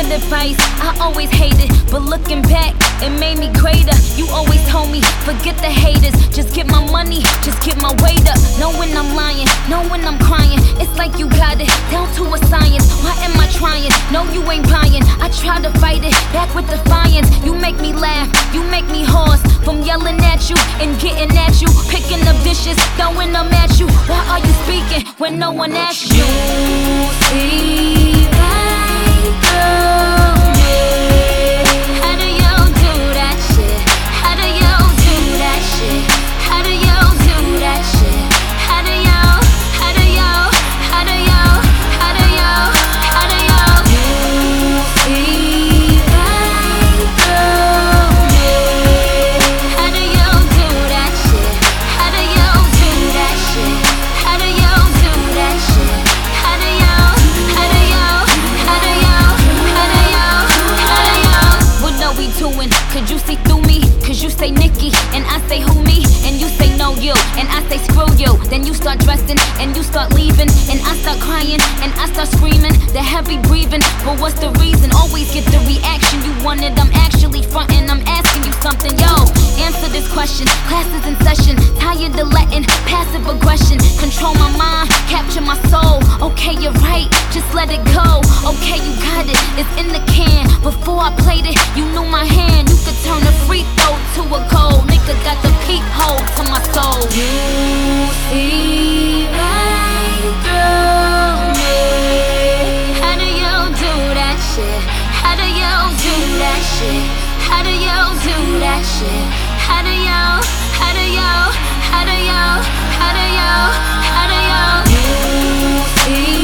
Good advice, I always hated, but looking back, it made me greater. You always told me, forget the haters, just get my money, just get my weight up. Know when I'm lying, know when I'm crying. It's like you got it down to a science. Why am I trying? No, you ain't buying. I try to fight it back with defiance. You make me laugh, you make me hoarse from yelling at you and getting at you, picking up dishes, throwing them at you. Why are you speaking when no one asks you? See right through me. How do you do that shit? How do you do that shit? How do you do that shit? How do you? How do you? How do you? How do you? How do you? You see right through me. How do you do that shit? How do you do that shit? How do you do that shit? How do you? How do you? How do you? How do you? How do you? What are we doing? Could you see through me? Cause you say Nikki, and I say who me? And you say no you, and I say screw you. Then you start dressing, and you start leaving, and I start crying, and I start screaming. The heavy breathing, but what's the reason? Always get the reaction you wanted. I'm actually frontin', I'm asking you something. Yo, answer this question. Class is in session, tired of letting passive aggression control my mind, capture my soul. Okay, you're right, just let it go. Okay, you got it, it's in the can. Before I played it, you knew my hand. You could turn a free throw to a goal. Nigga got the peephole to my soul. You see right through me. How do you do that shit? How do you do that shit? How do you do that shit? How do you? How do you? How do you? How do you? How do you? You see